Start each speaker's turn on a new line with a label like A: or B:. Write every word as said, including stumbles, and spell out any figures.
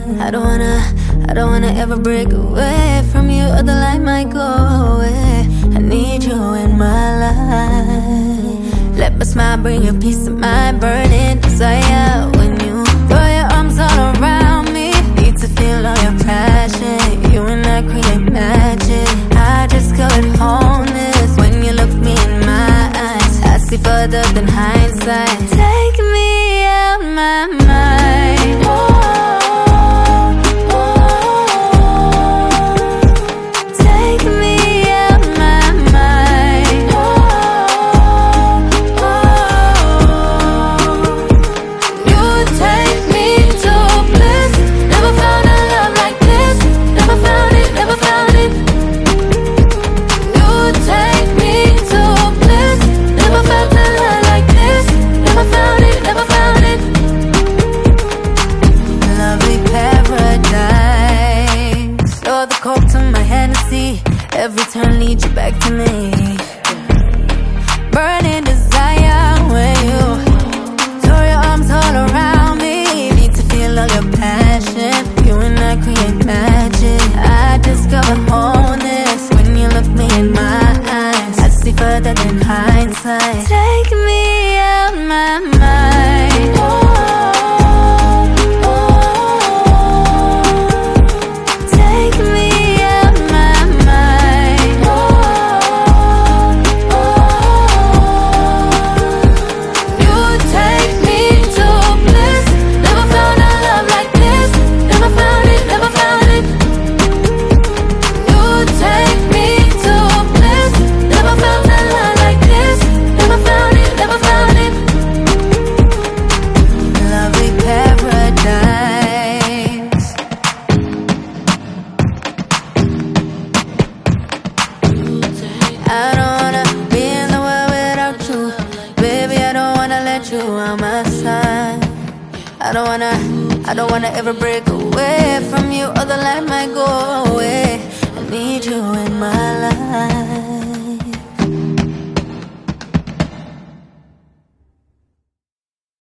A: I don't wanna, I don't wanna ever break away from you, or the light might go away. I need you in my life. Let my smile bring you peace of mind, burning desire. When you throw your arms all around me, need to feel all your passion. You and I create magic. I discovered wholeness when you look me in my eyes. I see further than hindsight. Take me out my mind. Oh. Every turn leads you back to me. Burning desire when you throw your arms all around me. Need to feel all your passion. You and I create magic. I discover wholeness when you look me in my eyes. I see further than hindsight. Take me out my mind. Oh. I don't wanna be in the world without you. Baby, I don't wanna let you on my side. I don't wanna, I don't wanna ever break away from you, or the light might go away. I need you in my life.